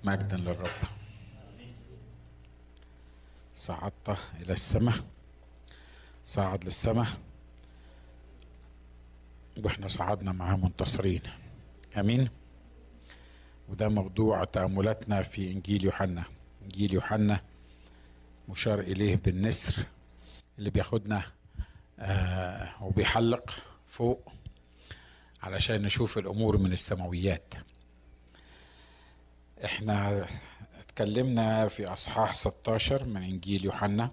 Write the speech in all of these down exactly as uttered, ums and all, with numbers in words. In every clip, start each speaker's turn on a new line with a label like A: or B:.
A: مجدا للرب. صعدت إلى السماء، صعد للسماء واحنا صعدنا معاه منتصرين. امين. وده موضوع تأملاتنا في انجيل يوحنا. انجيل يوحنا مشار اليه بالنسر اللي بياخدنا آه وبيحلق فوق علشان نشوف الامور من السماويات. احنا اتكلمنا في اصحاح ستاشر من انجيل يوحنا،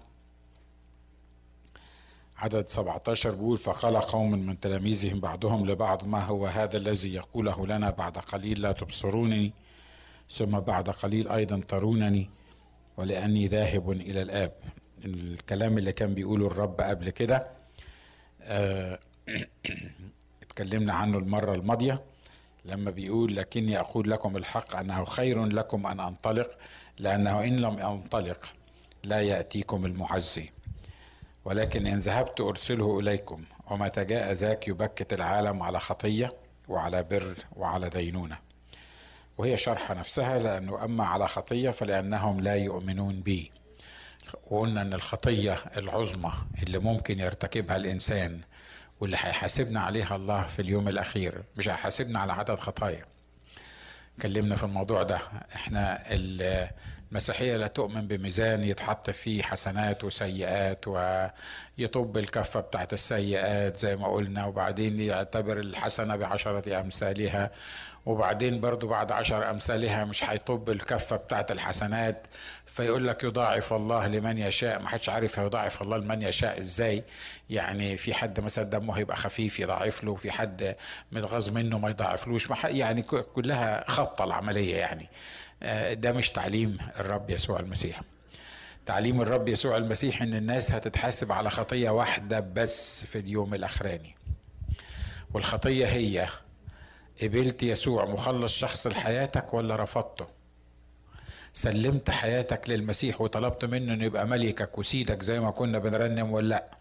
A: عدد سبعتاشر بيقول: فقال قوم من تلاميذهم بعضهم لبعض: ما هو هذا الذي يقوله لنا بعد قليل لا تبصرونني ثم بعد قليل ايضا ترونني ولاني ذاهب الى الاب. الكلام اللي كان بيقوله الرب قبل كده اه اتكلمنا عنه المرة الماضية لما بيقول: لكني اقول لكم الحق انه خير لكم ان انطلق، لانه ان لم انطلق لا يأتيكم المعزي، ولكن إن ذهبت أرسله إليكم. ومتى جاء ذاك يبكت العالم على خطية وعلى بر وعلى دينونة. وهي شرح نفسها، لأنه أما على خطية فلأنهم لا يؤمنون بي. وقلنا أن الخطية العظمى اللي ممكن يرتكبها الإنسان واللي هيحاسبنا عليها الله في اليوم الأخير، مش هيحاسبنا على عدد خطايا. اتكلمنا في الموضوع ده. احنا المسيحية لا تؤمن بميزان يتحط فيه حسنات وسيئات ويطب الكفة بتاعت السيئات زي ما قلنا، وبعدين يعتبر الحسنة بعشرة أمثالها، وبعدين برضو بعد عشر أمثالها مش هيطب الكفة بتاعت الحسنات، فيقول لك يضاعف الله لمن يشاء. ما حدش عارف يضاعف الله لمن يشاء ازاي. يعني في حد مثلا دمه هيبقى خفيف يضاعف له، في حد متغاظ منه ما يضاعفلوش، يعني كلها خطة العملية. يعني ده مش تعليم الرب يسوع المسيح. تعليم الرب يسوع المسيح ان الناس هتتحاسب على خطية واحدة بس في اليوم الاخراني، والخطية هي: قبلت يسوع مخلص شخص لحياتك ولا رفضته؟ سلمت حياتك للمسيح وطلبت منه انه يبقى ملكك وسيدك زي ما كنا بنرنم ولا لا؟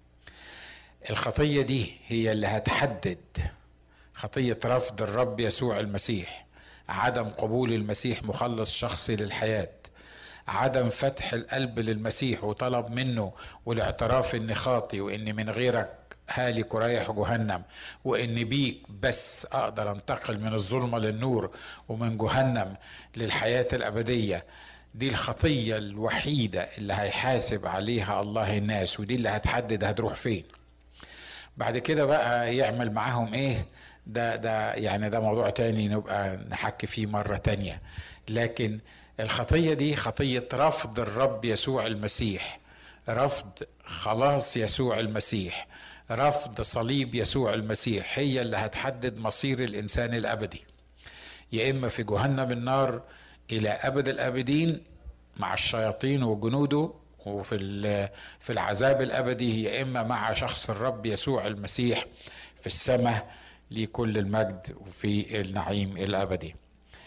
A: الخطية دي هي اللي هتحدد خطية رفض الرب يسوع المسيح، عدم قبول المسيح مخلص شخصي للحياة، عدم فتح القلب للمسيح وطلب منه والاعتراف اني خاطي واني من غيرك هالك ورايح جهنم، وان بيك بس اقدر انتقل من الظلمة للنور ومن جهنم للحياة الابدية. دي الخطية الوحيدة اللي هيحاسب عليها الله الناس، ودي اللي هتحدد هتروح فين. بعد كده بقى يعمل معاهم ايه؟ ده ده يعني ده موضوع تاني نبقى نحكي فيه مرة تانية. لكن الخطية دي خطية رفض الرب يسوع المسيح، رفض خلاص يسوع المسيح، رفض صليب يسوع المسيح، هي اللي هتحدد مصير الإنسان الأبدي، يا إما في جهنم النار إلى أبد الأبدين مع الشياطين وجنوده وفي في العذاب الأبدي، يا إما مع شخص الرب يسوع المسيح في السماء لكل المجد وفي النعيم الأبدي.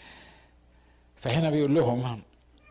A: فهنا بيقول لهم: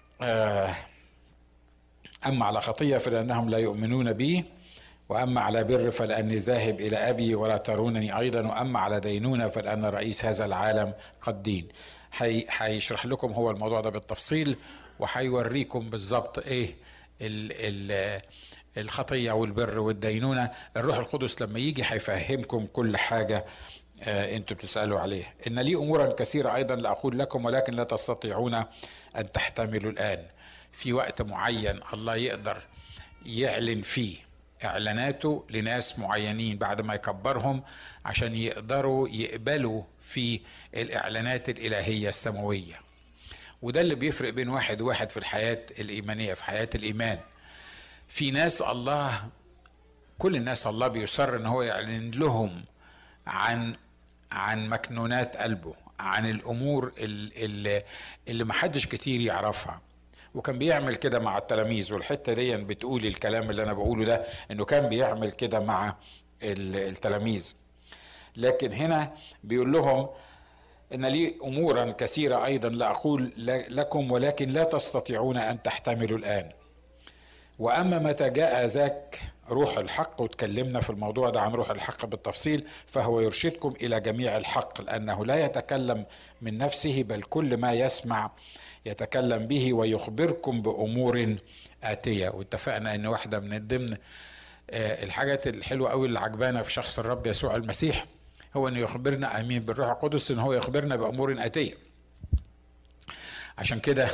A: أما على خطية فلأنهم لا يؤمنون بي، وأما على بر فلأني ذاهب إلى أبي ولا ترونني أيضا، وأما على دينونة فلأن رئيس هذا العالم قد دين. هيشرح لكم هو الموضوع ده بالتفصيل، وهيوريكم بالظبط إيه ال ال الخطية والبر والدينونة. الروح القدس لما يجي هيفهمكم كل حاجة آه انتوا بتسألوا عليه. إن لي أمورا كثيرة أيضا لأقول لكم ولكن لا تستطيعون أن تحتملوا الآن. في وقت معين الله يقدر يعلن فيه إعلاناته لناس معينين بعد ما يكبرهم عشان يقدروا يقبلوا في الإعلانات الإلهية السماوية. وده اللي بيفرق بين واحد وواحد في الحياة الإيمانية، في حياة الإيمان. في ناس الله، كل الناس الله بيصر إن هو يعلن لهم عن عن مكنونات قلبه، عن الأمور اللي, اللي محدش كتير يعرفها. وكان بيعمل كده مع التلاميذ، والحتة دي بتقول الكلام اللي أنا بقوله ده إنه كان بيعمل كده مع التلاميذ. لكن هنا بيقول لهم: إن لي أمورا كثيرة أيضا لا أقول لكم ولكن لا تستطيعون أن تحتملوا الآن. وأما متى جاء ذاك روح الحق، وتكلمنا في الموضوع ده عن روح الحق بالتفصيل، فهو يرشدكم إلى جميع الحق، لأنه لا يتكلم من نفسه بل كل ما يسمع يتكلم به ويخبركم بأمور آتية. واتفقنا ان واحدة من ضمن الحاجات الحلوة قوي اللي عجبانا في شخص الرب يسوع المسيح هو انه يخبرنا امين بالروح القدس ان هو يخبرنا بأمور آتية. عشان كده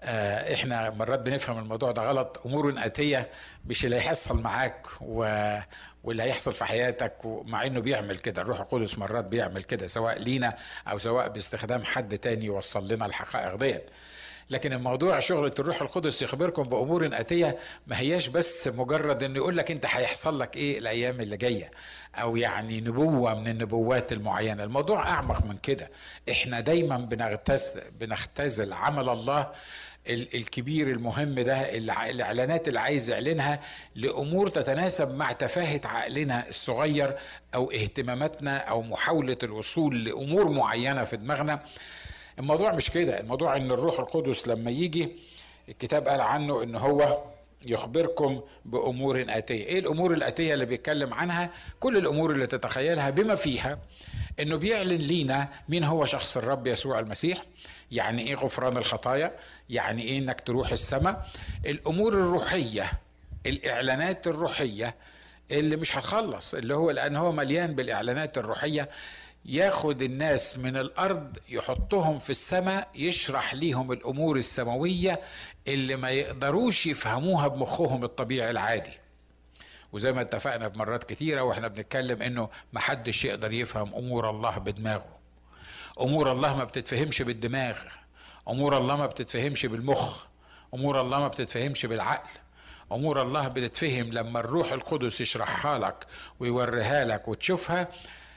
A: احنا مرات بنفهم الموضوع ده غلط. امور آتية مش اللي هيحصل معاك و... واللي هيحصل في حياتك، مع انه بيعمل كده. الروح القدس مرات بيعمل كده سواء لينا او سواء باستخدام حد تاني يوصل لنا الحقائق دي. لكن الموضوع شغلة الروح القدس يخبركم بأمور آتية ما هياش بس مجرد انه يقول لك انت هيحصل لك ايه الايام اللي جاية، او يعني نبوة من النبوات المعينة. الموضوع اعمق من كده. احنا دايما بنختز بنختزل عمل الله الكبير المهم ده، الاعلانات اللي عايز يعلنها لامور تتناسب مع تفاهة عقلنا الصغير او اهتماماتنا او محاولة الوصول لامور معينة في دماغنا. الموضوع مش كده. الموضوع ان الروح القدس لما يجي الكتاب قال عنه ان هو يخبركم بامور آتية. ايه الامور الآتية اللي بيتكلم عنها؟ كل الامور اللي تتخيلها بما فيها انه بيعلن لينا مين هو شخص الرب يسوع المسيح، يعني ايه غفران الخطايا، يعني ايه انك تروح السماء، الامور الروحية، الاعلانات الروحية اللي مش هتخلص، اللي هو لان هو مليان بالاعلانات الروحية. ياخد الناس من الارض يحطهم في السماء، يشرح ليهم الامور السماوية اللي ما يقدروش يفهموها بمخهم الطبيعي العادي. وزي ما اتفقنا في مرات كتيرة واحنا بنتكلم انه ما حدش يقدر يفهم امور الله بدماغه. امور الله ما بتتفهمش بالدماغ، امور الله ما بتتفهمش بالمخ، امور الله ما بتتفهمش بالعقل. امور الله بتتفهم لما الروح القدس يشرحها لك ويوريها لك وتشوفها،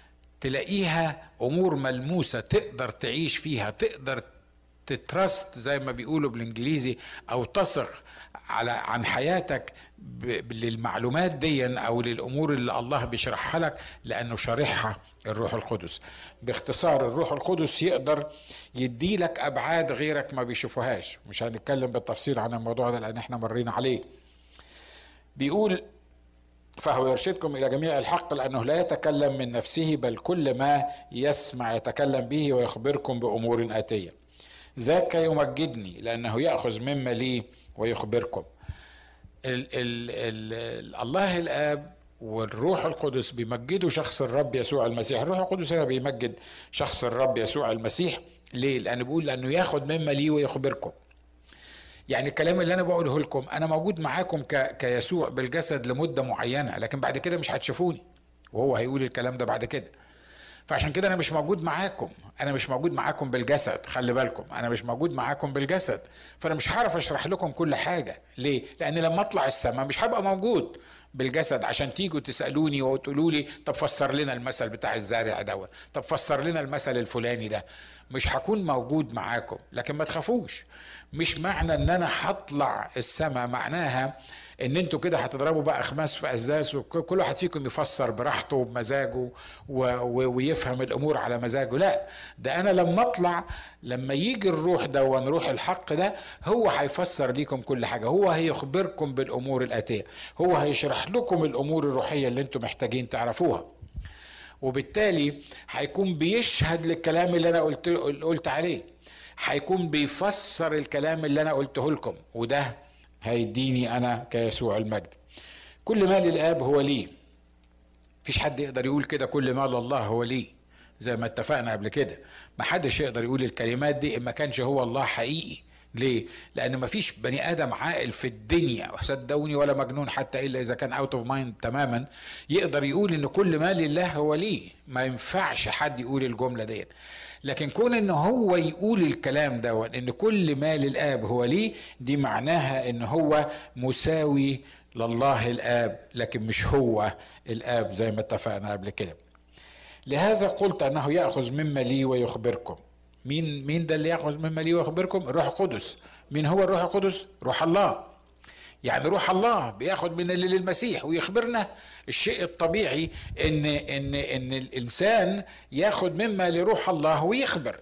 A: تلاقيها امور ملموسة تقدر تعيش فيها، تقدر تترست زي ما بيقولوا بالانجليزي، او تثق على عن حياتك للمعلومات دي او للامور اللي الله بيشرحها لك لانه شارحها الروح القدس. باختصار الروح القدس يقدر يدي لك ابعاد غيرك ما بيشوفوهاش. مش هنتكلم بالتفصيل عن الموضوع ده لان احنا مرينا عليه. بيقول فهو يرشدكم الى جميع الحق لانه لا يتكلم من نفسه بل كل ما يسمع يتكلم به ويخبركم بامور آتية. ذاك يمجدني لانه ياخذ مما لي ويخبركم. ال ال ال الله الاب والروح القدس بيمجدوا شخص الرب يسوع المسيح. الروح القدس هنا بيمجد شخص الرب يسوع المسيح. ليه؟ لانه بيقول لانه ياخذ مما لي ويخبركم. يعني الكلام اللي انا بقوله لكم انا موجود معاكم كيسوع بالجسد لمدة معينة، لكن بعد كده مش هتشوفوني، وهو هيقول الكلام ده بعد كده. فعشان كده انا مش موجود معاكم، انا مش موجود معاكم بالجسد. خلي بالكم انا مش موجود معاكم بالجسد، فانا مش هعرف اشرح لكم كل حاجة. ليه؟ لان لما اطلع السماء مش هبقى موجود بالجسد عشان تيجوا تسألوني وتقولوا لي طب فسر لنا المثل بتاع الزارع دوت، طب فسر لنا المثل الفلاني ده. مش هكون موجود معاكم. لكن ما تخافوش، مش معنى ان انا هطلع السماء معناها ان انتوا كده هتضربوا بقى خماس في ازاز وكل واحد فيكم يفسر براحته وبمزاجه ويفهم الامور على مزاجه. لا، ده انا لما اطلع، لما يجي الروح ده ونروح الحق ده، هو هيفسر ليكم كل حاجة، هو هيخبركم بالامور الآتية، هو هيشرح لكم الامور الروحية اللي انتوا محتاجين تعرفوها. وبالتالي هيكون بيشهد للكلام اللي انا قلت قلت عليه، هيكون بيفسر الكلام اللي انا قلته لكم، وده هيديني انا كيسوع المجد. كل ما للاب هو ليه. مفيش حد يقدر يقول كده كل ما لله هو ليه، زي ما اتفقنا قبل كده. ما حدش يقدر يقول الكلمات دي ان ما كانش هو الله حقيقي. ليه؟ لان مفيش بني ادم عاقل في الدنيا، وصدقوني ولا مجنون حتى الا اذا كان اوت اوف مايند تماما، يقدر يقول ان كل ما لله هو ليه. ما ينفعش حد يقول الجمله دي. لكن كون ان هو يقول الكلام ده ان كل ما للاب هو ليه، دي معناها ان هو مساوي لله الاب، لكن مش هو الاب زي ما اتفقنا قبل كده. لهذا قلت انه ياخذ مما لي ويخبركم. مين مين ده اللي ياخذ مما لي ويخبركم؟ الروح القدس. مين هو الروح القدس؟ روح الله. يعني روح الله بياخد من اللي للمسيح ويخبرنا. الشيء الطبيعي ان ان ان الانسان ياخد مما لروح الله ويخبر،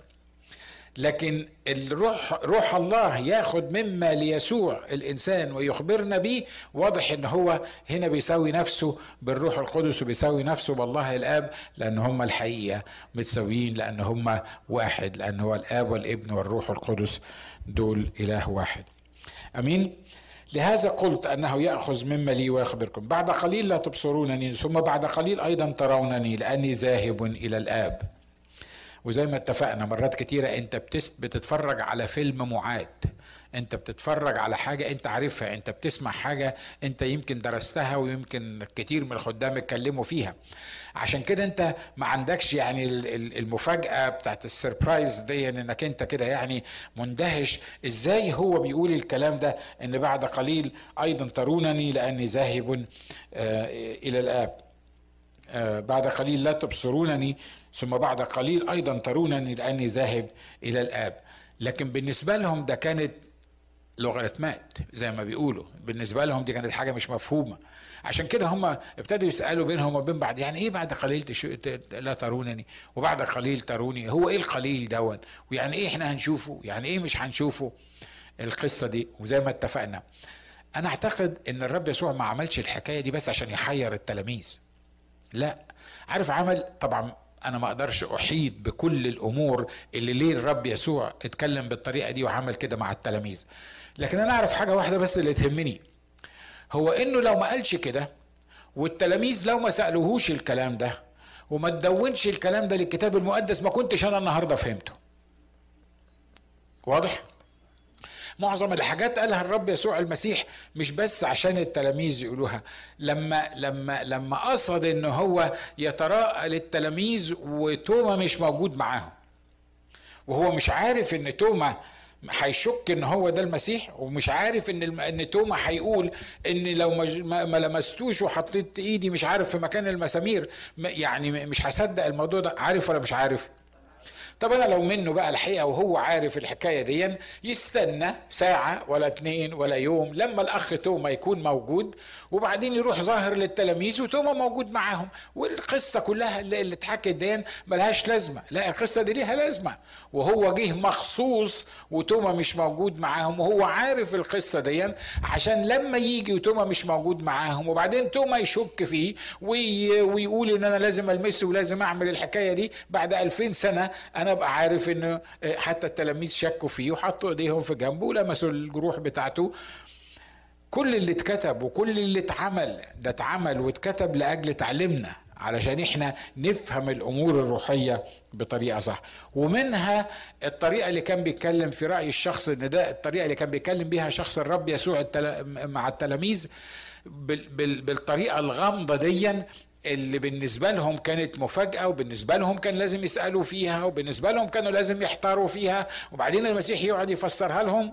A: لكن الروح روح الله ياخد مما ليسوع الانسان ويخبرنا بيه. واضح ان هو هنا بيساوي نفسه بالروح القدس وبيساوي نفسه بالله الاب، لان هم الحقيقه متساويين، لان هم واحد، لان هو الاب والابن والروح القدس دول إله واحد. أمين. لهذا قلت أنه يأخذ مما لي ويخبركم. بعد قليل لا تبصرونني، ثم بعد قليل أيضا ترونني، لأني ذاهب إلى الآب. وزي ما اتفقنا مرات كتيرة، انت بتتفرج على فيلم معاد، انت بتتفرج على حاجة انت عارفها، انت بتسمع حاجة انت يمكن درستها ويمكن كتير من الخدام اتكلموا فيها. عشان كده انت ما عندكش يعني المفاجأة بتاعت السربرايز دي، انك انت كده يعني مندهش ازاي هو بيقول الكلام ده، ان بعد قليل ايضا ترونني لاني ذاهب الى الآب. بعد قليل لا تبصرونني، ثم بعد قليل أيضا ترونني لأني ذاهب إلى الآب. لكن بالنسبة لهم ده كانت لوغاريتمات زي ما بيقولوا، بالنسبة لهم دي كانت حاجة مش مفهومة. عشان كده هم ابتدوا يسألوا بينهم وبين بعض، يعني ايه بعد قليل تشو... لا ترونني وبعد قليل تروني؟ هو ايه القليل دون؟ ويعني ايه احنا هنشوفه؟ يعني ايه مش هنشوفه؟ القصة دي. وزي ما اتفقنا، انا اعتقد ان الرب يسوع ما عملش الحكاية دي بس عشان يحير التلاميذ، لا، عارف عمل. طبعا انا ما اقدرش احيط بكل الامور اللي ليه الرب يسوع اتكلم بالطريقه دي وعمل كده مع التلاميذ، لكن انا اعرف حاجه واحده بس اللي تهمني، هو انه لو ما قالش كده والتلاميذ لو ما سالوهوش الكلام ده وما تدونش الكلام ده للكتاب المقدس، ما كنتش انا النهارده فهمته. واضح؟ معظم الحاجات قالها الرب يسوع المسيح مش بس عشان التلاميذ يقولوها، لما لما لما قصد ان هو يتراءى للتلاميذ وتوما مش موجود معاهم، وهو مش عارف ان توما هيشك ان هو ده المسيح، ومش عارف ان ان توما هيقول ان لو ما لمستوش وحطيت ايدي مش عارف في مكان المسامير يعني مش هصدق الموضوع ده. عارف ولا مش عارف؟ طب انا لو منه بقى الحقيقه وهو عارف الحكايه دي، يستنى ساعه ولا اتنين ولا يوم لما الاخ توما يكون موجود، وبعدين يروح ظاهر للتلاميذ وتوما موجود معاهم، والقصه كلها اللي اتحكت دي ملهاش لازمه. لا، القصه دي ليها لازمه، وهو جه مخصوص وتوما مش موجود معاهم، وهو عارف القصه دي عشان لما يجي وتوما مش موجود معاهم وبعدين توما يشك فيه وي ويقول ان انا لازم المسه ولازم اعمل الحكايه دي بعد ألفين سنه، انا ابقى عارف انه حتى التلاميذ شكوا فيه وحطوا ايديهم في جنبه ولمسوا الجروح بتاعته. كل اللي اتكتب وكل اللي اتعمل ده اتعمل واتكتب لاجل تعليمنا، علشان احنا نفهم الامور الروحيه بطريقه صح. ومنها الطريقه اللي كان بيتكلم في راي الشخص ان ده الطريقه اللي كان بيتكلم بيها شخص الرب يسوع مع التلاميذ بالطريقه الغامضه ديا، اللي بالنسبة لهم كانت مفاجأة، وبالنسبة لهم كان لازم يسألوا فيها، وبالنسبة لهم كانوا لازم يحتاروا فيها، وبعدين المسيح يقعد يفسرها لهم.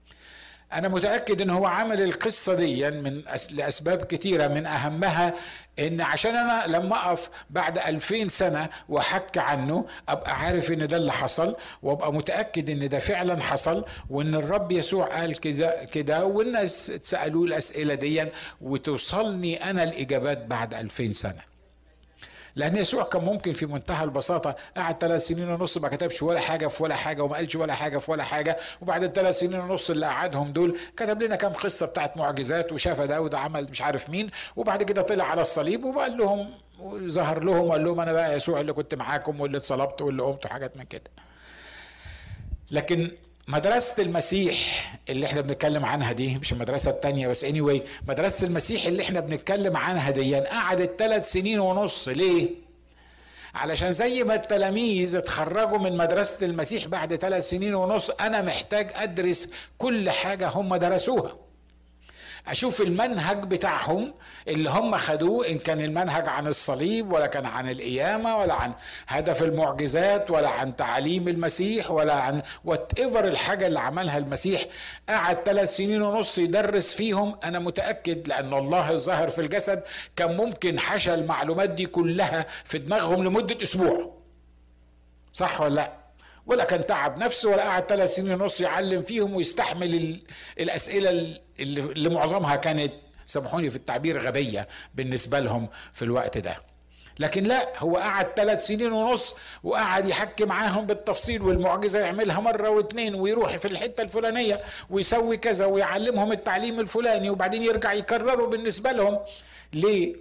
A: أنا متأكد إن هو عمل القصة دي من أس... لأسباب كتيرة، من أهمها إن عشان أنا لما أقف بعد ألفين سنة وأحكي عنه أبقى عارف إن ده اللي حصل، وأبقى متأكد إن ده فعلا حصل، وإن الرب يسوع قال كده كده، والناس تسألوا الأسئلة دي وتوصلني أنا الإجابات بعد ألفين سنة. لأن يسوع كان ممكن في منتهى البساطة قعد ثلاث سنين ونص ما كتبش ولا حاجة في ولا حاجة وما قالش ولا حاجة في ولا حاجة، وبعد الثلاث سنين ونص اللي قعدهم دول كتب لنا كام قصة بتاعت معجزات وشاف داود عمل مش عارف مين، وبعد كده طلع على الصليب وقال لهم ظهر لهم وقال لهم أنا بقى يسوع اللي كنت معاكم واللي اتصلبت واللي قمت وحاجات من كده. لكن مدرسة المسيح اللي احنا بنتكلم عنها دي مش المدرسة التانية بس anyway، مدرسة المسيح اللي احنا بنتكلم عنها دي قعدت ثلاث سنين ونص. ليه؟ علشان زي ما التلاميذ اتخرجوا من مدرسة المسيح بعد ثلاث سنين ونص، انا محتاج ادرس كل حاجة هم درسوها، اشوف المنهج بتاعهم اللي هم خدوه، ان كان المنهج عن الصليب ولا كان عن القيامة ولا عن هدف المعجزات ولا عن تعاليم المسيح ولا عن وات ايفر الحاجة اللي عملها المسيح. قعد ثلاث سنين ونص يدرس فيهم. انا متأكد لان الله الظاهر في الجسد كان ممكن حشى المعلومات دي كلها في دماغهم لمدة اسبوع، صح ولا لا؟ ولا كان تعب نفسه ولا قعد ثلاث سنين ونص يعلم فيهم ويستحمل الأسئلة اللي معظمها كانت، سامحوني في التعبير، غبية بالنسبة لهم في الوقت ده. لكن لا، هو قعد ثلاث سنين ونص وقعد يحكي معاهم بالتفصيل، والمعجزة يعملها مرة واثنين ويروح في الحتة الفلانية ويسوي كذا ويعلمهم التعليم الفلاني، وبعدين يرجع يكرره بالنسبة لهم. ليه؟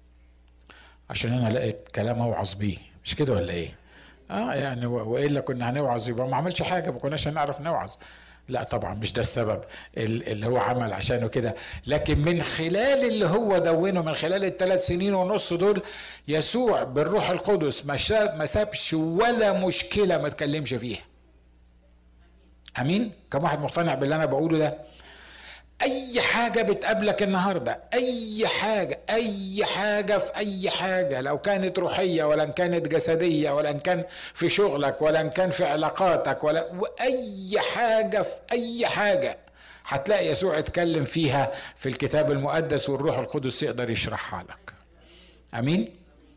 A: عشان أنا لقيت كلام أوعظ بيه، مش كده ولا إيه؟ اه يعني والا كنا هنوعظ يبقى ما عملش حاجه، ما كناش هنعرف نوعظ. لا طبعا مش ده السبب اللي هو عمل عشانه كده، لكن من خلال اللي هو دونه، من خلال الثلاث سنين ونص دول، يسوع بالروح القدس ما سابش ولا مشكلة ما تكلمش فيها. امين؟ كم واحد مقتنع باللي انا بقوله ده؟ اي حاجة بتقابلك النهاردة، اي حاجة اي حاجة في اي حاجة، لو كانت روحية ولا ان كانت جسدية ولا ان كان في شغلك ولا ان كان في علاقاتك ولا اي حاجة في اي حاجة، هتلاقي يسوع اتكلم فيها في الكتاب المقدس، والروح القدس يقدر يشرحها لك. امين؟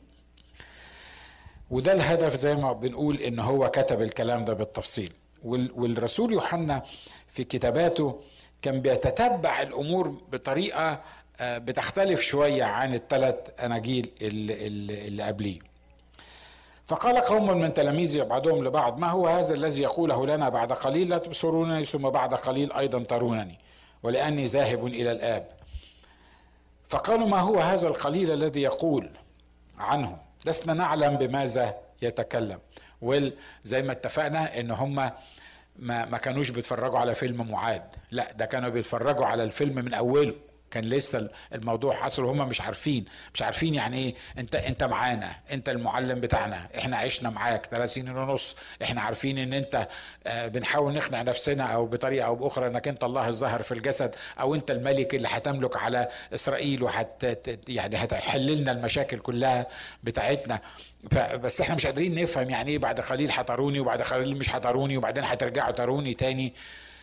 A: وده الهدف زي ما بنقول ان هو كتب الكلام ده بالتفصيل. والرسول يوحنا في كتاباته كان بيتتبع الامور بطريقه بتختلف شويه عن الثلاث اناجيل اللي, اللي قبليه. فقال قوم من تلاميذه بعضهم لبعض: ما هو هذا الذي يقوله لنا بعد قليل لا تبصرونني ثم بعد قليل ايضا ترونني ولاني ذاهب الى الاب؟ فقالوا: ما هو هذا القليل الذي يقول عنه؟ لسنا نعلم بماذا يتكلم. وزي ما اتفقنا ان هم ما, ما كانوش بيتفرجوا على فيلم معاد، لا ده كانوا بيتفرجوا على الفيلم من اوله، كان لسه الموضوع حصل وهم مش عارفين مش عارفين يعني ايه انت انت معانا، انت المعلم بتاعنا، احنا عشنا معاك ثلاث سنين ونص، احنا عارفين ان انت آه بنحاول نقنع نفسنا او بطريقه او باخرى انك انت الله الظاهر في الجسد، او انت الملك اللي هتملك على اسرائيل وحت يعني هتحل لنا المشاكل كلها بتاعتنا. بس احنا مش قادرين نفهم يعني ايه بعد قليل هتروني وبعد قليل مش هتروني وبعدين هترجعوا تروني تاني.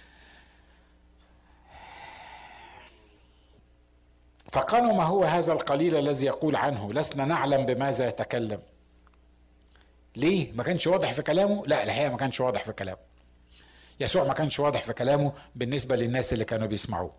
A: فقالوا: ما هو هذا القليل الذي يقول عنه لسنا نعلم بماذا يتكلم؟ ليه؟ ما كانش واضح في كلامه؟ لا الحقيقة ما كانش واضح في كلامه. يسوع ما كانش واضح في كلامه بالنسبة للناس اللي كانوا بيسمعوه.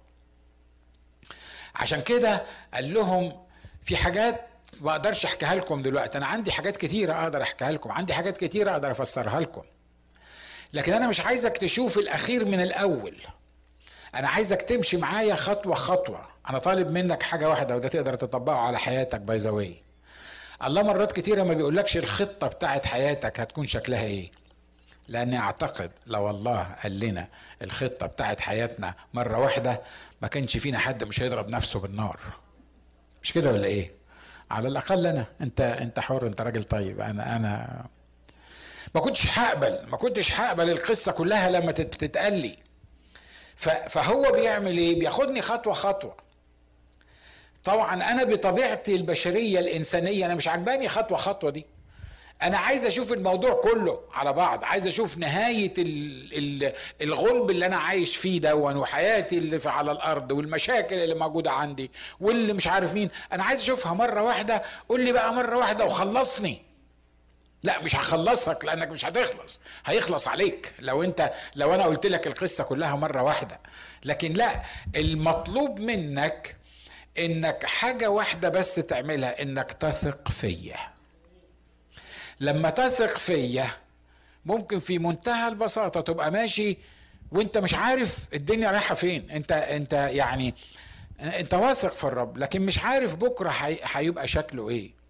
A: عشان كده قال لهم في حاجات ما اقدرش احكيها لكم دلوقتي، انا عندي حاجات كتيرة اقدر احكيها لكم، عندي حاجات كتيرة اقدر افسرها لكم، لكن انا مش عايزك تشوف الاخير من الاول، انا عايزك تمشي معايا خطوة خطوة. انا طالب منك حاجة واحدة وده تقدر تطبقه على حياتك. باي ذا واي، الله مرات كتيرة ما بيقولكش الخطة بتاعت حياتك هتكون شكلها ايه، لاني اعتقد لو الله قال لنا الخطة بتاعت حياتنا مرة واحدة ما كانش فينا حد مش هيضرب نفسه بالنار. مش كده ولا ايه؟ على الاقل انا انت انت حر، انت راجل طيب. انا انا ما كنتش هقبل ما كنتش هقبل القصة كلها لما تتقال لي. فهو بيعمل ايه؟ بياخدني خطوة خطوة. طبعا انا بطبيعتي البشرية الانسانية انا مش عجباني خطوة خطوة دي، انا عايز اشوف الموضوع كله على بعض، عايز اشوف نهاية الغلب اللي انا عايش فيه دون، وحياتي اللي في على الارض، والمشاكل اللي موجودة عندي، واللي مش عارف مين، انا عايز اشوفها مرة واحدة. قول لي بقى مرة واحدة وخلصني. لا مش هخلصك لانك مش هتخلص، هيخلص عليك لو انت لو انا قلت لك القصة كلها مرة واحدة. لكن لا، المطلوب منك انك حاجة واحدة بس تعملها، انك تثق فيا. لما تثق فيا ممكن في منتهى البساطة تبقى ماشي وانت مش عارف الدنيا رايحة فين. انت انت يعني انت واثق في الرب لكن مش عارف بكرة هيبقى شكله ايه.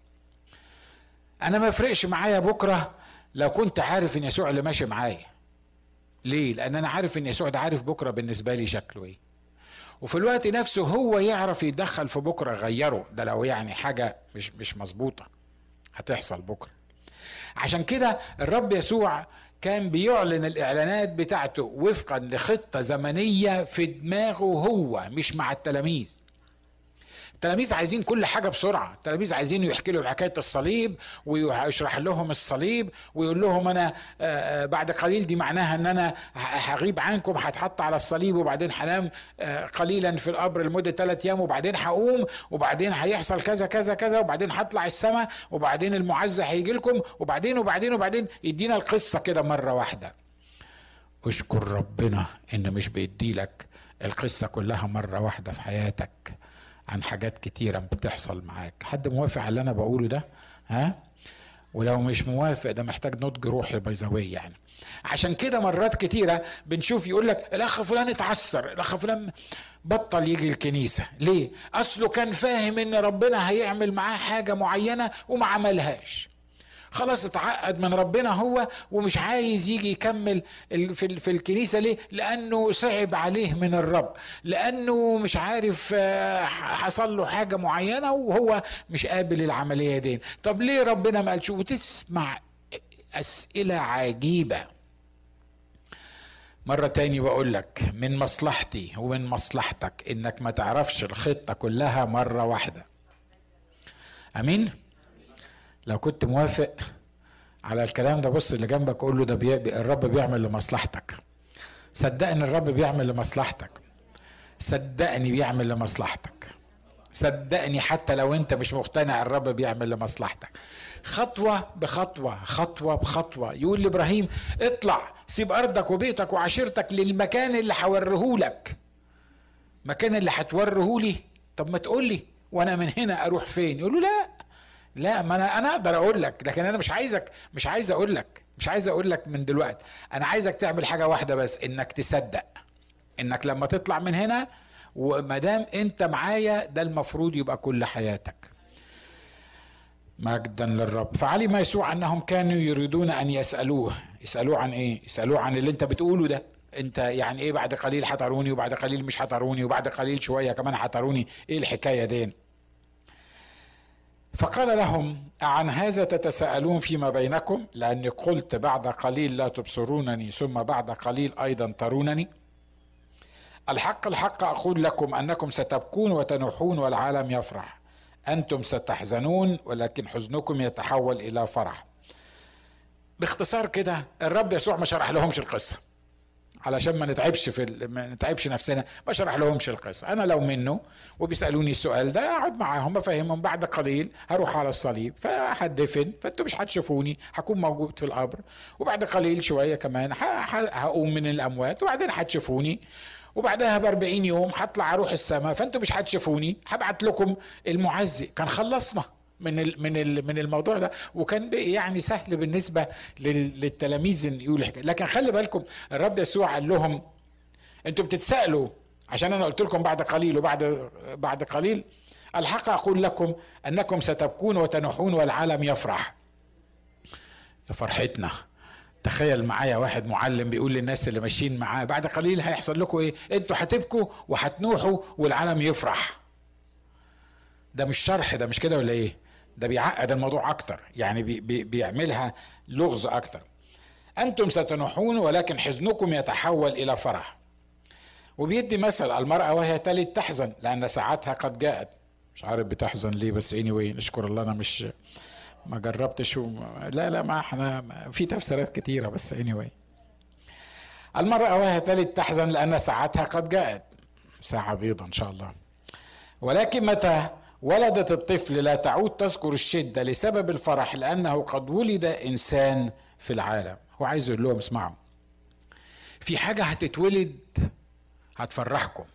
A: انا ما يفرقش معايا بكرة لو كنت عارف ان يسوع اللي ماشي معايا. ليه؟ لان انا عارف ان يسوع ده عارف بكرة بالنسبة لي شكله ايه، وفي الوقت نفسه هو يعرف يدخل في بكرة غيره، ده لو يعني حاجة مش مش مظبوطة هتحصل بكرة. عشان كده الرب يسوع كان بيعلن الاعلانات بتاعته وفقا لخطة زمنية في دماغه هو، مش مع التلاميذ. التلاميذ عايزين كل حاجة بسرعة، التلاميذ عايزين يحكي لهم حكاية الصليب ويشرح لهم الصليب ويقول لهم أنا بعد قليل دي معناها أن أنا هغيب عنكم، هتحط على الصليب وبعدين هنام قليلا في القبر لمدة ثلاث أيام وبعدين هقوم وبعدين هيحصل كذا كذا كذا وبعدين هطلع السماء وبعدين المعزة هيجي لكم وبعدين وبعدين وبعدين يدينا القصة كده مرة واحدة. اشكر ربنا إن مش بيدي لك القصة كلها مرة واحدة في حياتك عن حاجات كتيرة بتحصل معاك. حد موافق على اللي انا بقوله ده؟ ها؟ ولو مش موافق ده محتاج نضج روحي بيزاوي يعني. عشان كده مرات كتيرة بنشوف يقول لك الاخ فلان اتعثر، الاخ فلان بطل يجي الكنيسة. ليه؟ اصله كان فاهم ان ربنا هيعمل معاه حاجة معينة وما عملهاش، خلاص اتعقد من ربنا هو ومش عايز يجي يكمل في في الكنيسه. ليه؟ لانه صعب عليه من الرب، لانه مش عارف حصل له حاجه معينه وهو مش قابل العمليه دي. طب ليه ربنا ما قالش؟ وتسمع اسئله عجيبه. مرة تاني بقول لك، من مصلحتي ومن مصلحتك انك ما تعرفش الخطة كلها مرة واحدة. امين؟ لو كنت موافق على الكلام ده بص اللي جنبك قول له ده بي... الرب بيعمل لمصلحتك. صدقني الرب بيعمل لمصلحتك، صدقني بيعمل لمصلحتك، صدقني حتى لو انت مش مقتنع الرب بيعمل لمصلحتك. خطوة بخطوة، خطوة بخطوة. يقول لإبراهيم اطلع سيب أرضك وبيتك وعشيرتك للمكان اللي هوريهولك. مكان اللي هتوريهولي؟ طب ما تقول لي وانا من هنا اروح فين؟ يقول له لا لا ما انا انا اقدر اقول لك، لكن انا مش عايزك، مش عايز اقول لك، مش عايز اقول لك من دلوقتي. انا عايزك تعمل حاجة واحدة بس، انك تصدق انك لما تطلع من هنا ومدام انت معايا ده المفروض يبقى كل حياتك. مجدا للرب. فعلم يسوع انهم كانوا يريدون ان يسألوه. يسألوه عن ايه؟ يسألوه عن اللي انت بتقوله ده. انت يعني ايه بعد قليل حتروني وبعد قليل مش حتروني وبعد قليل شوية كمان حتروني؟ ايه الحكاية دين؟ فقال لهم عن هذا تتساءلون فيما بينكم، لاني قلت بعد قليل لا تبصرونني ثم بعد قليل ايضا ترونني. الحق الحق اقول لكم انكم ستبكون وتنوحون والعالم يفرح. انتم ستحزنون ولكن حزنكم يتحول الى فرح. باختصار كده الرب يسوع ما شرح لهمش القصه علشان ما نتعبش في ما نتعبش نفسنا، ما شرح لهمش القصه. انا لو منه وبيسالوني السؤال ده اقعد معاهم بفهمهم بعد قليل هروح على الصليب فهدفن، فانتوا مش هتشوفوني، هكون موجود في القبر، وبعد قليل شويه كمان هقوم من الاموات وبعدين هتشوفوني، وبعدها باربعين يوم هطلع اروح السماء، فانتوا مش هتشوفوني، هبعت لكم المعزي. كان خلصنا من من من الموضوع ده، وكان يعني سهل بالنسبه للتلاميذ ان يقولوا الحكايه. لكن خلي بالكم الرب يسوع قال لهم انتوا بتتسالوا عشان انا قلت لكم بعد قليل وبعد بعد قليل. الحق اقول لكم انكم ستبكون وتنوحون والعالم يفرح. يا فرحتنا. تخيل معايا واحد معلم بيقول للناس اللي ماشيين معاه بعد قليل هيحصل لكم ايه؟ انتوا هتبكوا وهتنوحوا والعالم يفرح. ده مش شرح، ده مش كده ولا ايه؟ ده بيعقد الموضوع اكتر، يعني بي بي بيعملها لغز اكتر. انتم ستنوحون ولكن حزنكم يتحول الى فرح. وبيدي مثل المرأة وهي تلد تحزن لان ساعتها قد جاءت. مش عارف بتحزن ليه بس anyway نشكر الله انا مش ما جربتش و... لا لا ما احنا في تفسيرات كتيرة بس anyway. المرأة وهي تلد تحزن لان ساعتها قد جاءت، ساعة بيضة ان شاء الله. ولكن متى ولدت الطفل لا تعود تذكر الشدة لسبب الفرح لأنه قد ولد إنسان في العالم. هو عايز يقول لهم اسمعوا، في حاجة هتتولد هتفرحكم،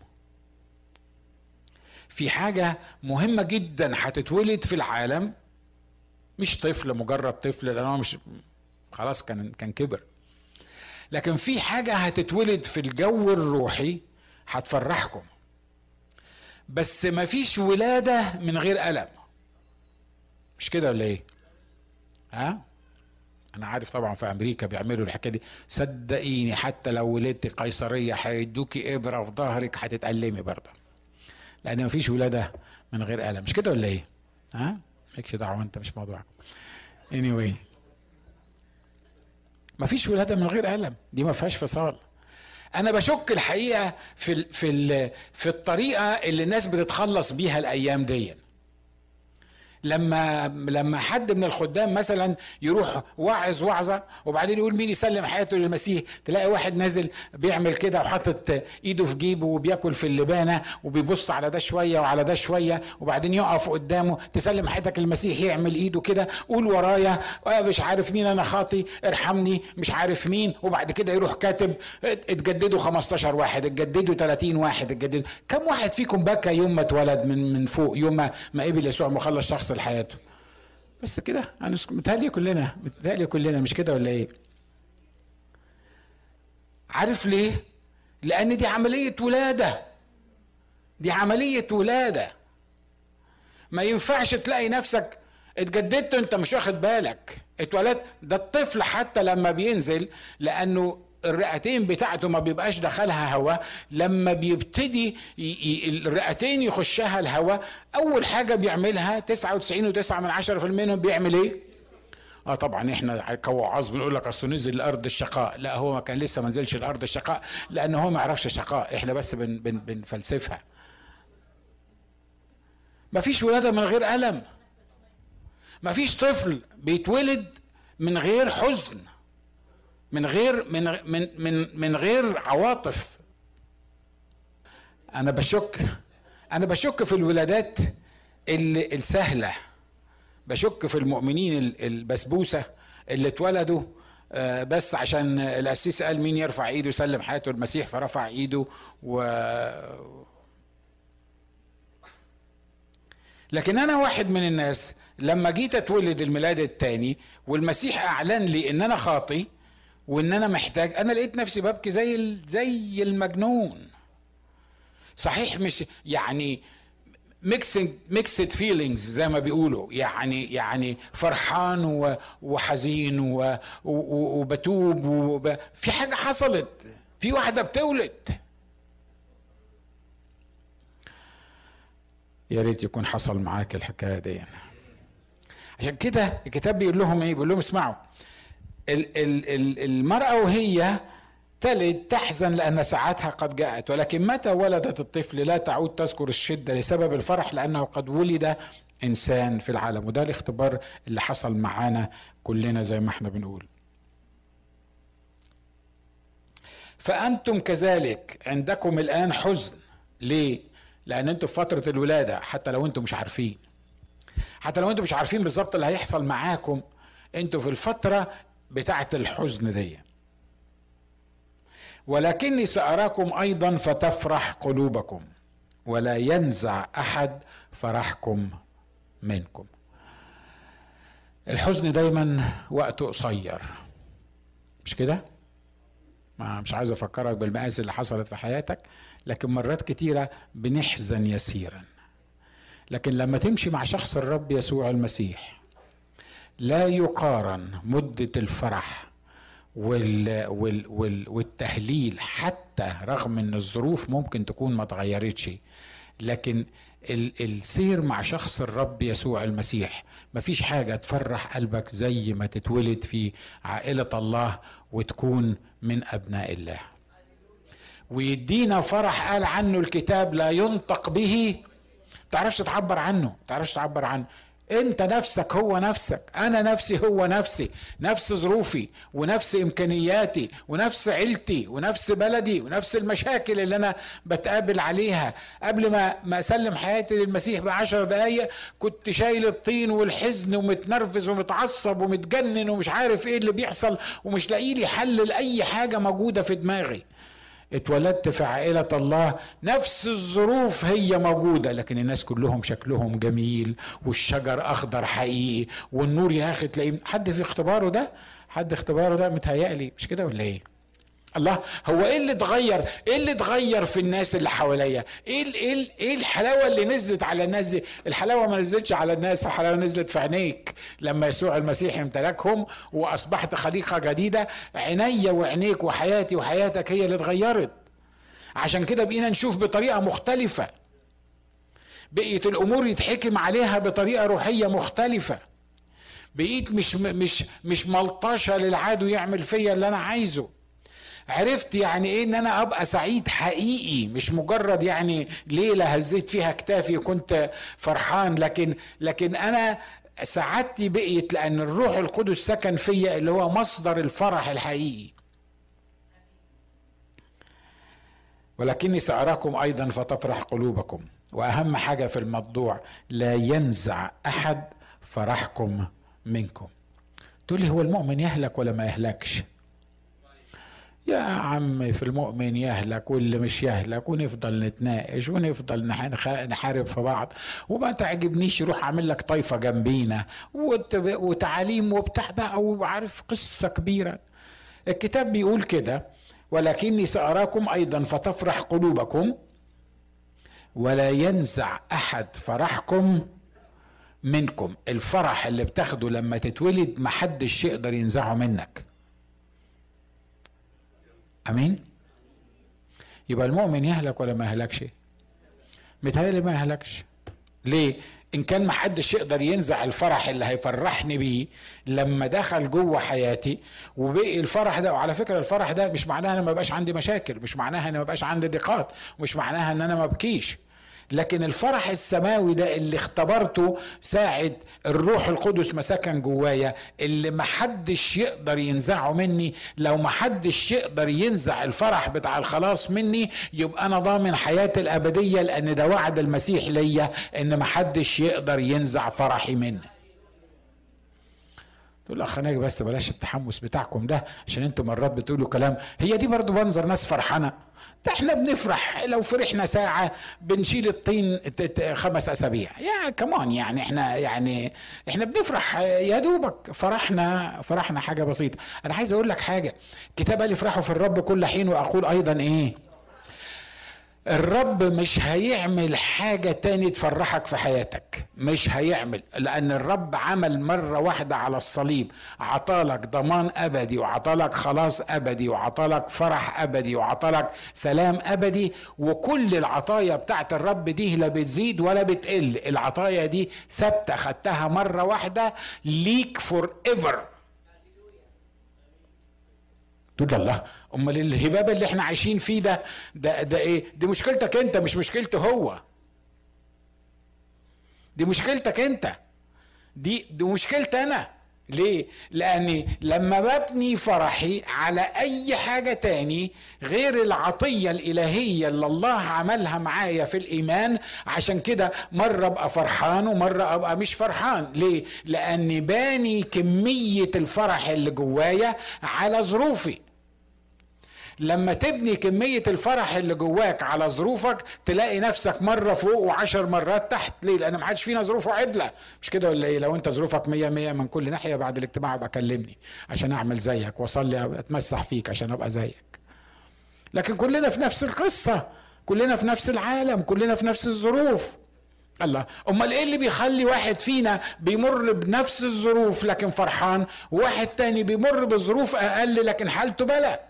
A: في حاجة مهمة جدا هتتولد في العالم، مش طفل مجرد طفل لأنه مش خلاص كان كان كبر، لكن في حاجة هتتولد في الجو الروحي هتفرحكم. بس ما فيش ولادة من غير ألم، مش كده ولا ايه؟ ها؟ أنا عارف طبعا في أمريكا بيعملوا الحكاية دي، صدقيني حتى لو ولدت قيصرية هيدوكي إبرة في ظهرك هتتألمي برضه، لأن ما فيش ولادة من غير ألم، مش كده ولا ايه؟ ها؟ مالكش دعوة أنت مش موضوعك. anyway ما فيش ولادة من غير ألم، دي ما فيهاش فصال. انا بشك الحقيقه في في في الطريقه اللي الناس بتتخلص بيها الايام دي. لما لما حد من الخدام مثلا يروح واعظ وعظه وبعدين يقول مين يسلم حياته للمسيح، تلاقي واحد نازل بيعمل كده وحاطط ايده في جيبه وبياكل في اللبانه وبيبص على ده شويه وعلى ده شويه، وبعدين يقف قدامه تسلم حياتك للمسيح يعمل ايده كده قول ورايا مش عارف مين انا خاطي ارحمني مش عارف مين، وبعد كده يروح كاتب اتجددوا خمستاشر واحد، اتجددوا تلاتين واحد، اتجددوا. كم واحد فيكم بكى يوم ما اتولد من من فوق، يوم ما ما قبل يسوع مخلص شخص لحياته؟ بس كده انا متهيألي كلنا متهيألي كلنا مش كده ولا ايه؟ عارف ليه؟ لان دي عملية ولادة، دي عملية ولادة. ما ينفعش تلاقي نفسك اتجددت انت مش واخد بالك، اتولدت. ده الطفل حتى لما بينزل، لانه الرئتين بتاعته ما بيبقاش دخلها هواء، لما بيبتدي الرئتين يخشها الهواء، اول حاجه بيعملها تسعة وتسعين وتسعة من عشرة في المية منهم بيعمل ايه؟ اه طبعا احنا كوعاظ بنقول لك اصله نزل لارض الشقاء. لا، هو ما كان لسه ما نزلش لارض الشقاء، لان هو ما يعرفش شقاء، احنا بس بن بن بنفلسفها. ما فيش ولاده من غير الم، ما فيش طفل بيتولد من غير حزن، من غير من من من من غير عواطف. انا بشك انا بشك في الولادات السهله، بشك في المؤمنين البسبوسه اللي اتولدوا بس عشان القسيس قال مين يرفع ايده يسلم حياته المسيح فرفع ايده و لكن انا واحد من الناس لما جيت اتولد الميلاد الثاني والمسيح اعلن لي ان انا خاطي وان انا محتاج، انا لقيت نفسي ببكي زي زي المجنون. صحيح مش يعني ميكسد ميكسد فيلينجز زي ما بيقولوا، يعني يعني فرحان وحزين وبتوب وب... في حاجه حصلت، في واحده بتولد. يا ريت يكون حصل معاك الحكايه دي. عشان كده الكتاب بيقول لهم ايه؟ بيقول لهم اسمعوا، المرأة وهي تلد تحزن لأن ساعتها قد جاءت، ولكن متى ولدت الطفل لا تعود تذكر الشدة لسبب الفرح لأنه قد ولد إنسان في العالم. وده الاختبار اللي حصل معانا كلنا زي ما احنا بنقول. فأنتم كذلك عندكم الآن حزن. ليه؟ لأن أنتم في فترة الولادة، حتى لو أنتم مش عارفين، حتى لو أنتم مش عارفين بالظبط اللي هيحصل معاكم، أنتم في الفترة بتاعت الحزن دي. ولكني سأراكم أيضا فتفرح قلوبكم ولا ينزع أحد فرحكم منكم. الحزن دايما وقته قصير، مش كده؟ ما مش عايز أفكرك بالمآسي اللي حصلت في حياتك، لكن مرات كتيرة بنحزن يسيرا. لكن لما تمشي مع شخص الرب يسوع المسيح لا يقارن مدة الفرح وال وال وال والتهليل، حتى رغم ان الظروف ممكن تكون ما تغيرتش، لكن ال السير مع شخص الرب يسوع المسيح مفيش حاجة تفرح قلبك زي ما تتولد في عائلة الله وتكون من أبناء الله، ويدينا فرح قال عنه الكتاب لا ينطق به، تعرفش تعبر عنه، تعرفش تعبر عنه. انت نفسك هو نفسك، انا نفسي هو نفسي، نفس ظروفي ونفس امكانياتي ونفس عيلتي ونفس بلدي ونفس المشاكل اللي انا بتقابل عليها. قبل ما ما اسلم حياتي للمسيح بعشر دقايق كنت شايل الطين والحزن ومتنرفز ومتعصب ومتجنن ومش عارف ايه اللي بيحصل ومش لاقي لي حل لاي حاجة موجودة في دماغي. اتولدت في عائلة الله، نفس الظروف هي موجودة، لكن الناس كلهم شكلهم جميل والشجر أخضر حقيقي والنور يا أخي تلاقيه. حد في اختباره ده؟ حد اختباره ده متهيألي مش كده ولا ايه؟ الله، هو ايه اللي اتغير؟ ايه اللي اتغير في الناس اللي حواليا؟ ايه ايه ايه الحلاوه اللي نزلت على الناس دي؟ الحلاوه ما نزلتش على الناس، الحلاوه نزلت في عينيك لما يسوع المسيح امتلكهم واصبحت خليقه جديده. عينيا وعينيك وحياتي وحياتك هي اللي اتغيرت. عشان كده بقينا نشوف بطريقه مختلفه، بقيت الامور يتحكم عليها بطريقه روحيه مختلفه، بقيت مش مش مش ملطشه للعدو يعمل فيا اللي انا عايزه. عرفت يعني ايه ان انا ابقى سعيد حقيقي، مش مجرد يعني ليلة هزيت فيها كتافي وكنت فرحان، لكن لكن انا سعادتي بقيت لان الروح القدس سكن فيا اللي هو مصدر الفرح الحقيقي. ولكني سأراكم ايضا فتفرح قلوبكم، واهم حاجة في الموضوع لا ينزع احد فرحكم منكم. تقول لي هو المؤمن يهلك ولا ما يهلكش؟ يا عم في المؤمن يهلك واللي مش يهلك، ونفضل نتناقش ونفضل نحارب في بعض، وما تعجبنيش روح اعمل لك طايفه جنبينا وتعاليم وبتاع بقى وعارف قصه كبيره. الكتاب بيقول كده ولكني سأراكم ايضا فتفرح قلوبكم ولا ينزع احد فرحكم منكم. الفرح اللي بتاخده لما تتولد محدش يقدر ينزعه منك. امين. يبقى المؤمن يهلك ولا ما يهلكش؟ متهيألي ما يهلكش. ليه؟ ان كان محدش يقدر ينزع الفرح اللي هيفرحني بيه لما دخل جوه حياتي وبقي الفرح ده. وعلى فكرة الفرح ده مش معناها انا ما بقاش عندي مشاكل، مش معناها انا ما بقاش عندي ضيقات، مش معناها ان انا ما بكيش، لكن الفرح السماوي ده اللي اختبرته ساعة الروح القدس مسكن جوايا، اللي محدش يقدر ينزعه مني. لو محدش يقدر ينزع الفرح بتاع الخلاص مني، يبقى انا ضامن حياتي الابدية، لان ده وعد المسيح ليا ان محدش يقدر ينزع فرحي مني. تقول اخ ناجي بس بلاش التحمس بتاعكم ده، عشان انتوا مرات بتقولوا كلام. هي دي برضو منظر ناس فرحانه؟ ده احنا بنفرح لو فرحنا ساعه بنشيل الطين خمس اسابيع. يا كمان يعني احنا يعني احنا بنفرح يا دوبك فرحنا فرحنا حاجه بسيطه. انا عايز اقول لك حاجه، الكتاب قال افرحوا في الرب كل حين، واقول ايضا ايه؟ الرب مش هيعمل حاجة تاني تفرحك في حياتك، مش هيعمل، لأن الرب عمل مرة واحدة على الصليب، عطالك ضمان أبدي، وعطالك خلاص أبدي، وعطالك فرح أبدي، وعطالك سلام أبدي. وكل العطايا بتاعت الرب دي لا بتزيد ولا بتقل، العطايا دي ثابتة، خدتها مرة واحدة ليك فور ايفر. تقول الله، امال الهباب اللي احنا عايشين فيه ده ده ده ايه؟ دي مشكلتك انت، مش مشكلته هو. دي مشكلتك انت، دي دي مشكلتي انا. ليه؟ لاني لما ببني فرحي على اي حاجة تاني غير العطية الالهية اللي الله عملها معايا في الايمان، عشان كده مرة ابقى فرحان ومرة ابقى مش فرحان. ليه؟ لاني باني كمية الفرح اللي جوايا على ظروفي. لما تبني كمية الفرح اللي جواك على ظروفك، تلاقي نفسك مرة فوق وعشر مرات تحت. ليه؟ لأن محدش فينا ظروفه عدلة، مش كده ولا ايه؟ لو انت ظروفك مية مية من كل ناحية، بعد الاجتماع ابقى كلمني عشان اعمل زيك، واصلي اتمسح فيك عشان ابقى زيك. لكن كلنا في نفس القصة، كلنا في نفس العالم، كلنا في نفس الظروف. الله، امال ايه اللي بيخلي واحد فينا بيمر بنفس الظروف لكن فرحان، وواحد تاني بيمر بظروف اقل لكن حالته بلا؟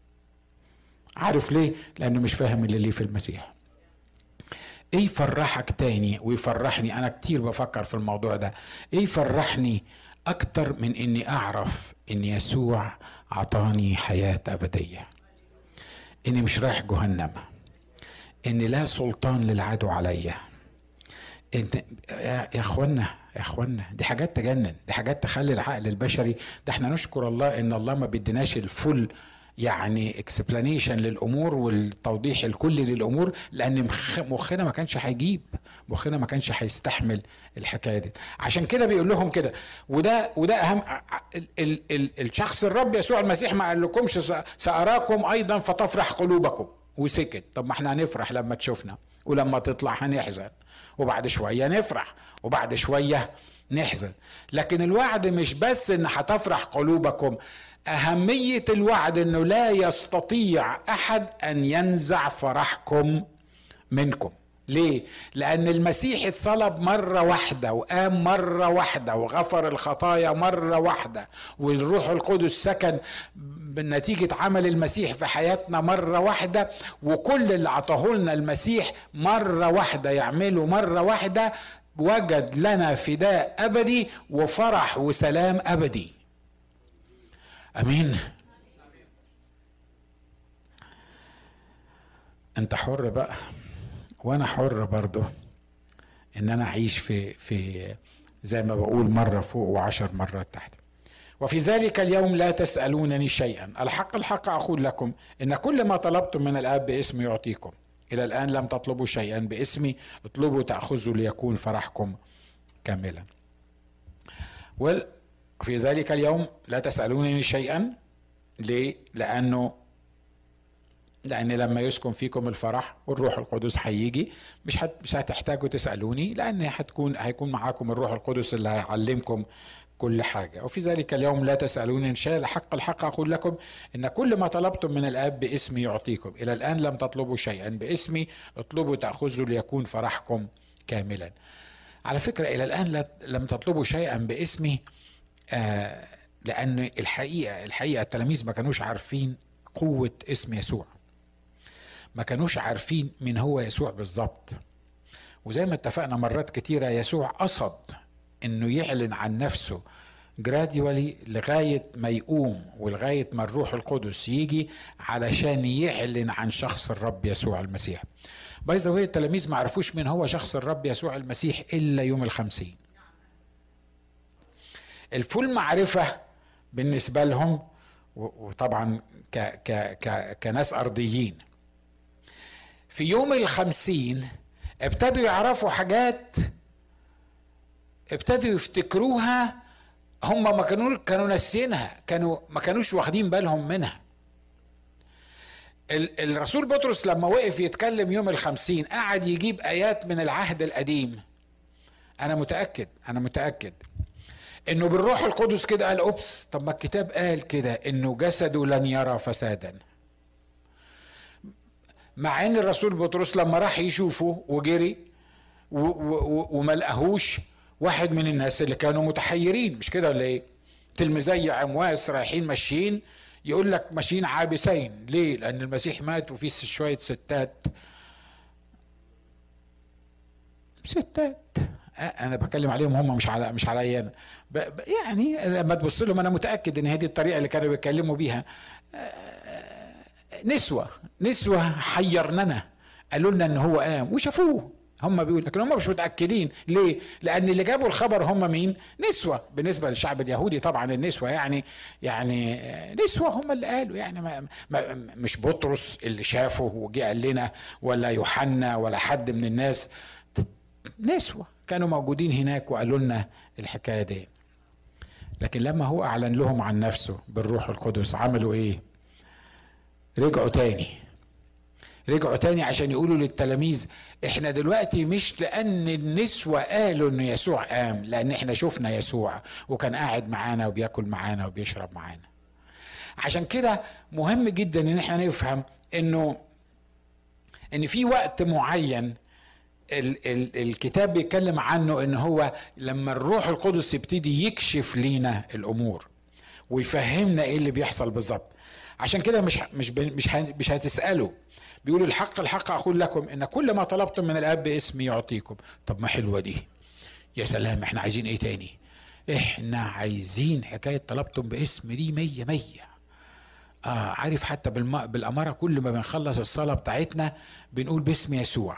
A: عارف ليه؟ لانه مش فاهم اللي ليه في المسيح. ايه يفرحك تاني ويفرحني؟ انا كتير بفكر في الموضوع ده. ايه يفرحني اكتر من اني اعرف ان يسوع عطاني حياة ابدية، اني مش رايح جهنم، اني لا سلطان للعدو عليا. انت يا اخوانا يا اخوانا دي حاجات تجنن، دي حاجات تخلي العقل البشري ده. احنا نشكر الله ان الله ما بيديناش الفل يعني اكسبلانيشن للامور والتوضيح الكلي للامور، لان مخنا ما كانش هيجيب، مخنا ما كانش هيستحمل الحكايه دي. عشان كده بيقول لهم كده. وده وده اهم. ال ال ال الشخص الرب يسوع المسيح ما قال لكمش ساراكم ايضا فتفرح قلوبكم وسكت. طب ما احنا هنفرح لما تشوفنا، ولما تطلع هنحزن، وبعد شويه نفرح، وبعد شويه نحزن. لكن الوعد مش بس ان هتفرح قلوبكم، أهمية الوعد أنه لا يستطيع أحد أن ينزع فرحكم منكم. ليه؟ لأن المسيح اتصلب مرة واحدة، وقام مرة واحدة، وغفر الخطايا مرة واحدة، والروح القدس سكن بنتيجة عمل المسيح في حياتنا مرة واحدة، وكل اللي عطاه لنا المسيح مرة واحدة يعمله مرة واحدة، وجد لنا فداء أبدي وفرح وسلام أبدي. امين. انت حر بقى، وانا حر برضو ان انا اعيش في في زي ما بقول مره فوق وعشر مرات تحت. وفي ذلك اليوم لا تسالونني شيئا، الحق الحق اقول لكم ان كل ما طلبتم من الاب باسمي يعطيكم. الى الان لم تطلبوا شيئا باسمي، اطلبوا تاخذوا ليكون فرحكم كاملا. وال في ذلك اليوم لا تسألونني شيئا. ليه؟ لأنه لأن لما يسكن فيكم الفرح والروح القدس هيجي، مش هت... مش هتحتاجوا تسألوني، لأن هتكون هيكون معاكم الروح القدس اللي هيعلمكم كل حاجة. وفي ذلك اليوم لا تسألونني شيئا، الحق الحق أقول لكم إن كل ما طلبتم من الآب باسمي يعطيكم. إلى الآن لم تطلبوا شيئا باسمي، اطلبوا تأخذوا ليكون فرحكم كاملا. على فكرة إلى الآن لم تطلبوا شيئا باسمي، آه لأن الحقيقة الحقيقة التلاميذ ما كانوش عارفين قوة اسم يسوع، ما كانوش عارفين مين هو يسوع بالظبط. وزي ما اتفقنا مرات كتيرة، يسوع قصد انه يعلن عن نفسه جراديولي لغاية ما يقوم ولغاية ما الروح القدس يجي علشان يعلن عن شخص الرب يسوع المسيح. باي ذا واي التلاميذ ما عرفوش مين هو شخص الرب يسوع المسيح إلا يوم الخمسين. الفول معرفة بالنسبة لهم، وطبعا ك ك ك كناس أرضيين. في يوم الخمسين ابتدوا يعرفوا حاجات، ابتدوا يفتكروها هم ما كانوا كانوا ناسينها، كانوا ما كانوش واخدين بالهم منها. الرسول بطرس لما وقف يتكلم يوم الخمسين قعد يجيب آيات من العهد القديم. أنا متأكد أنا متأكد إنه بالروح القدس كده قال أوبس، طب ما الكتاب قال كده إنه جسده لن يرى فسادا. مع إن الرسول بطرس لما راح يشوفه وجري وما لقاهوش، واحد من الناس اللي كانوا متحيرين، مش كده ولا ايه؟ تلميذي عمواس رايحين ماشيين، يقول لك ماشيين عابسين. ليه؟ لأن المسيح مات وفي شوية ستات ستات انا بكلم عليهم هم، مش على مش عليا انا. يعني لما تبص لهم انا متاكد ان هذه الطريقه اللي كانوا بيتكلموا بيها. نسوه نسوه حيرننا، قالوا لنا ان هو قام وشافوه، هم بيقول، لكن هم مش متاكدين. ليه؟ لان اللي جابوا الخبر هم مين؟ نسوه. بالنسبه للشعب اليهودي طبعا النسوه يعني يعني نسوه هم اللي قالوا، يعني ما ما مش بطرس اللي شافه وجي قال لنا، ولا يوحنا ولا حد من الناس. نسوه كانوا موجودين هناك وقالوا لنا الحكايه دي. لكن لما هو اعلن لهم عن نفسه بالروح القدس عملوا ايه؟ رجعوا تاني رجعوا تاني عشان يقولوا للتلاميذ احنا دلوقتي مش لان النسوة قالوا ان يسوع قام، لان احنا شفنا يسوع وكان قاعد معانا وبياكل معانا وبيشرب معانا. عشان كده مهم جدا ان احنا نفهم انه ان في وقت معين ال ال الكتاب بيتكلم عنه، ان هو لما الروح القدس يبتدي يكشف لينا الامور ويفهمنا ايه اللي بيحصل بالظبط. عشان كده مش مش مش مش هتسألوا. بيقول الحق الحق أقول لكم إن كل ما طلبتم من الآب باسمي يعطيكم. طب ما حلوة دي، يا سلام، احنا عايزين ايه تاني؟ احنا عايزين حكاية طلبتم باسم دي مية مية. آه عارف، حتى بالم... بالأمارة كل ما بنخلص الصلاة بتاعتنا بنقول باسم يسوع.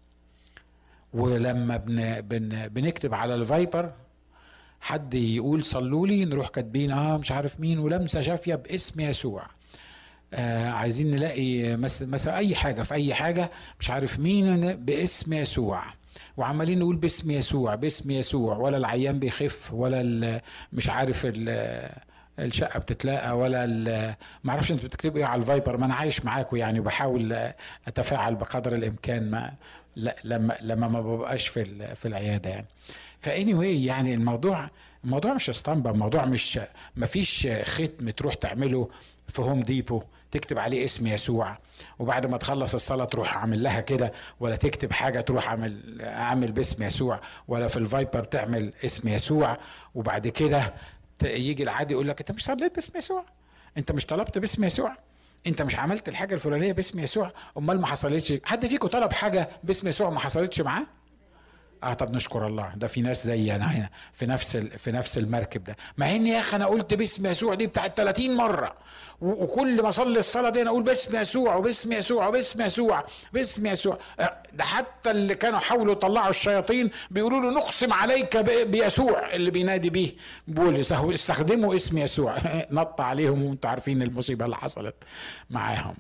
A: ولما بن... بن... بنكتب على الفايبر حد يقول صلوا لي، نروح كاتبين اه مش عارف مين ولمسة شافية باسم يسوع. آه عايزين نلاقي مثلا مثلا اي حاجه في اي حاجه مش عارف مين باسم يسوع، وعمالين نقول باسم يسوع باسم يسوع، ولا العيان بيخف، ولا مش عارف الشقه بتتلاقى، ولا ما اعرفش انتوا بتكتبوا ايه على الفايبر. ما انا عايش معاكم يعني وبحاول اتفاعل بقدر الامكان ما لا لما لما ما ببقاش في في العياده يعني. فاني واي يعني الموضوع الموضوع مش اسطمبه، الموضوع مش ما فيش ختم تروح تعمله في هوم ديبو تكتب عليه اسم يسوع وبعد ما تخلص الصلاة تروح عامل لها كده، ولا تكتب حاجة تروح عامل عامل باسم يسوع، ولا في الفايبر تعمل اسم يسوع وبعد كده يجي العادي يقول لك انت مش صليت باسم يسوع، انت مش طلبت باسم يسوع، انت مش عملت الحاجة الفلانية باسم يسوع. امال ما حصلتش؟ حد فيكم طلب حاجة باسم يسوع ما حصلتش معاه؟ اه طب نشكر الله، ده في ناس زي انا هنا في نفس في نفس المركب ده. مع اني يا اخي انا قلت باسم يسوع دي بتاعت ثلاثين مره، وكل ما اصلي الصلاه دي انا اقول باسم يسوع وباسم يسوع وباسم يسوع باسم يسوع. ده حتى اللي كانوا حاولوا يطلعوا الشياطين بيقولوا له نقسم عليك بيسوع اللي بينادي بيه بولس، اهو استخدموا اسم يسوع. نط عليهم وانتوا عارفين المصيبه اللي حصلت معاهم.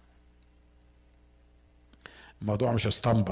A: الموضوع مش اسطمبه،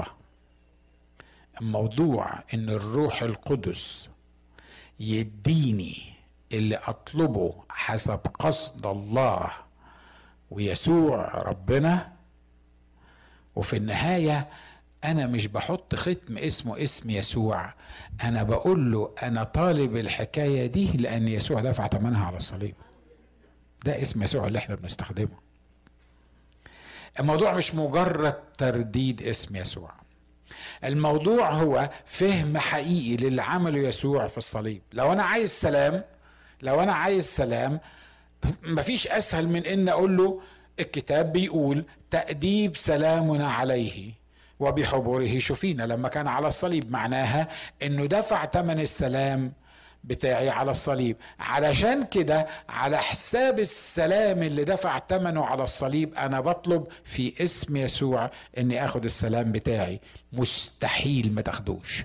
A: الموضوع ان الروح القدس يديني اللي اطلبه حسب قصد الله ويسوع ربنا. وفي النهاية انا مش بحط ختم اسمه اسم يسوع، انا بقول له انا طالب الحكاية دي لان يسوع دفع ثمنها على الصليب. ده اسم يسوع اللي احنا بنستخدمه. الموضوع مش مجرد ترديد اسم يسوع، الموضوع هو فهم حقيقي للي عمله يسوع في الصليب. لو انا عايز سلام لو انا عايز سلام مفيش اسهل من ان اقول له الكتاب بيقول تأديب سلامنا عليه وبحبوره شفينا. لما كان على الصليب معناها انه دفع ثمن السلام بتاعي على الصليب. علشان كده على حساب السلام اللي دفع ثمنه على الصليب انا بطلب في اسم يسوع اني اخد السلام بتاعي. مستحيل ما تاخدوش.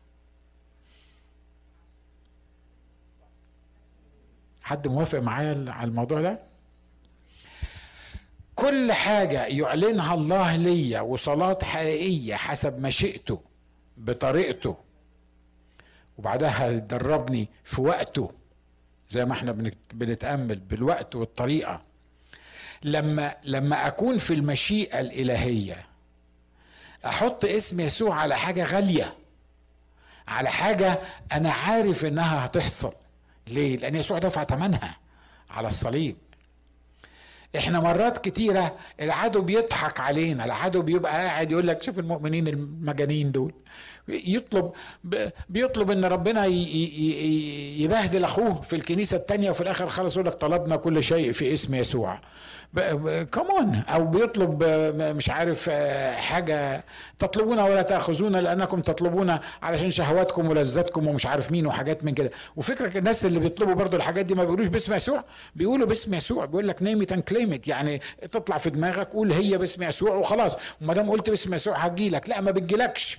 A: حد موافق معايا على الموضوع ده؟ كل حاجة يعلنها الله ليا وصلاة حقيقية حسب مشيئته بطريقته، وبعدها يدربني في وقته زي ما احنا بنتأمل بالوقت والطريقة. لما لما اكون في المشيئة الالهية احط اسم يسوع على حاجة غالية، على حاجة انا عارف انها هتحصل. ليه؟ لان يسوع دفع ثمنها على الصليب. احنا مرات كتيرة العدو بيضحك علينا، العدو بيبقى قاعد يقول لك شوف المؤمنين المجانين دول، يطلب بيطلب ان ربنا يبهدل اخوه في الكنيسة التانية وفي الاخر خلص يقول لك طلبنا كل شيء في اسم يسوع. كمان او بيطلب مش عارف حاجة تطلبون ولا تأخذون لانكم تطلبون علشان شهواتكم ولذاتكم ومش عارف مين وحاجات من كده. وفكرة الناس اللي بيطلبوا برضو الحاجات دي ما بيقولوش باسم يسوع، بيقولوا باسم يسوع. بيقول لك نيم ات اند كليم ات، يعني تطلع في دماغك قول هي باسم يسوع وخلاص، وما دام قلت باسم يسوع هتجيلك. لا، ما بتجيلكش.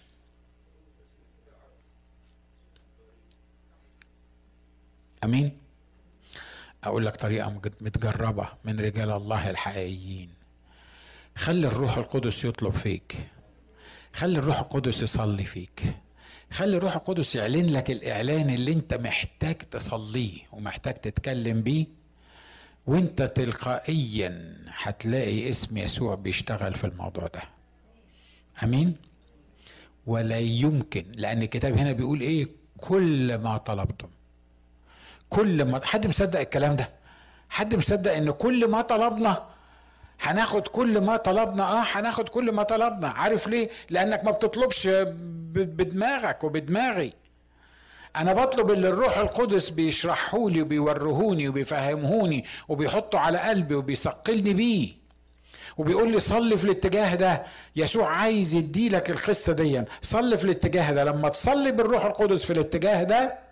A: امين. اقول لك طريقة متجربة من رجال الله الحقيقيين. خلي الروح القدس يطلب فيك، خلي الروح القدس يصلي فيك، خلي الروح القدس يعلن لك الاعلان اللي انت محتاج تصليه ومحتاج تتكلم بيه، وانت تلقائيا هتلاقي اسم يسوع بيشتغل في الموضوع ده. امين. ولا يمكن، لان الكتاب هنا بيقول ايه؟ كل ما طلبتم. كل ما حد مصدق الكلام ده؟ حد مصدق ان كل ما طلبنا هناخد كل ما طلبنا؟ اه هناخد كل ما طلبنا. عارف ليه؟ لانك ما بتطلبش بدماغك وبدماغي. انا بطلب اللي الروح القدس بيشرحهولي وبيورهوني وبيفهمهوني وبيحطه على قلبي وبيثقلني بيه وبيقول لي صلي في الاتجاه ده. يسوع عايز يديلك القصة دي، صلي في الاتجاه ده. لما تصلي بالروح القدس في الاتجاه ده،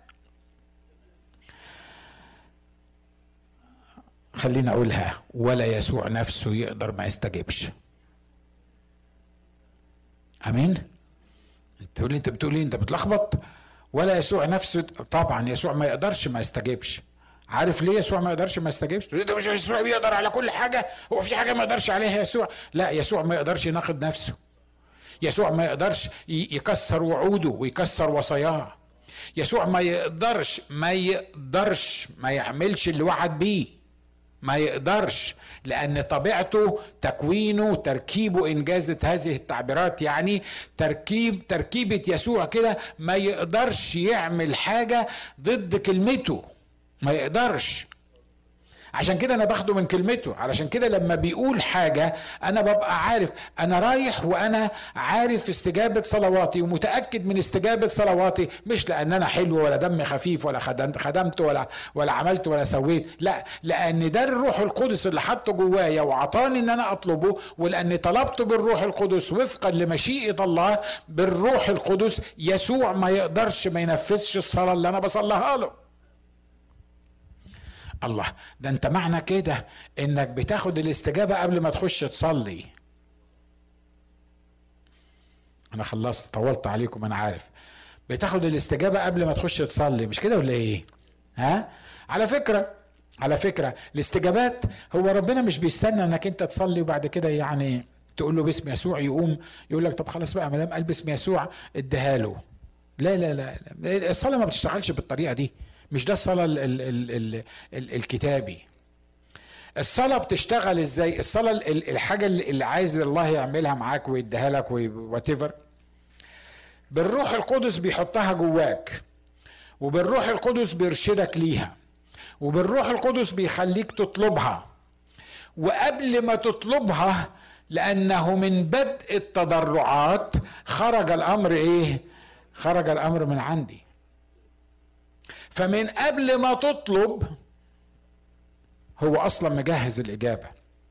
A: خلينا اقولها، ولا يسوع نفسه يقدر ما يستجيبش. امين. انت تقول لي انت بتقول لي انت بتلخبط. ولا يسوع نفسه، طبعا يسوع ما يقدرش ما يستجيبش. عارف ليه يسوع ما يقدرش ما يستجيبش؟ تقول لي مش يسوع بيقدر على كل حاجه، هو في حاجه ما يقدرش عليها يسوع؟ لا، يسوع ما يقدرش يناقض نفسه. يسوع ما يقدرش يكسر وعوده ويكسر وصاياه. يسوع ما يقدرش ما يقدرش ما يعملش اللي وعد بيه. ما يقدرش، لأن طبيعته تكوينه تركيبه إنجازت هذه التعبيرات، يعني تركيب تركيبة يسوع كده ما يقدرش يعمل حاجة ضد كلمته، ما يقدرش. عشان كده انا باخده من كلمته. علشان كده لما بيقول حاجة انا ببقى عارف انا رايح، وانا عارف استجابة صلواتي ومتأكد من استجابة صلواتي، مش لان انا حلو ولا دمي خفيف ولا خدمت, خدمت ولا ولا عملت ولا سويت، لا، لان ده الروح القدس اللي حطه جوايا وعطاني ان انا اطلبه، ولاني طلبته بالروح القدس وفقا لمشيئة الله بالروح القدس. يسوع ما يقدرش ما ينفذش الصلاة اللي انا بصليها له. الله، ده انت معنى كده انك بتاخد الاستجابة قبل ما تخش تصلي. انا خلصت، طولت عليكم انا عارف. بتاخد الاستجابة قبل ما تخش تصلي، مش كده ولا ايه؟ ها؟ على فكرة على فكرة الاستجابات، هو ربنا مش بيستنى انك انت تصلي وبعد كده يعني تقول له باسم يسوع يقوم يقول لك طب خلاص بقى ما دام قال باسم يسوع اديها له. لا لا لا لا، الصلاة ما بتشتغلش بالطريقة دي. مش ده الصلاة ال ال ال ال ال الكتابي. الصلاة بتشتغل ازاي؟ الصلاة الحاجة اللي عايز الله يعملها معاك ويديها لك واتيفر، بالروح القدس بيحطها جواك، وبالروح القدس بيرشدك ليها، وبالروح القدس بيخليك تطلبها. وقبل ما تطلبها لأنه من بدء التضرعات خرج الأمر إيه؟ خرج الأمر من عندي. فمن قبل ما تطلب هو أصلا مجهز الإجابة.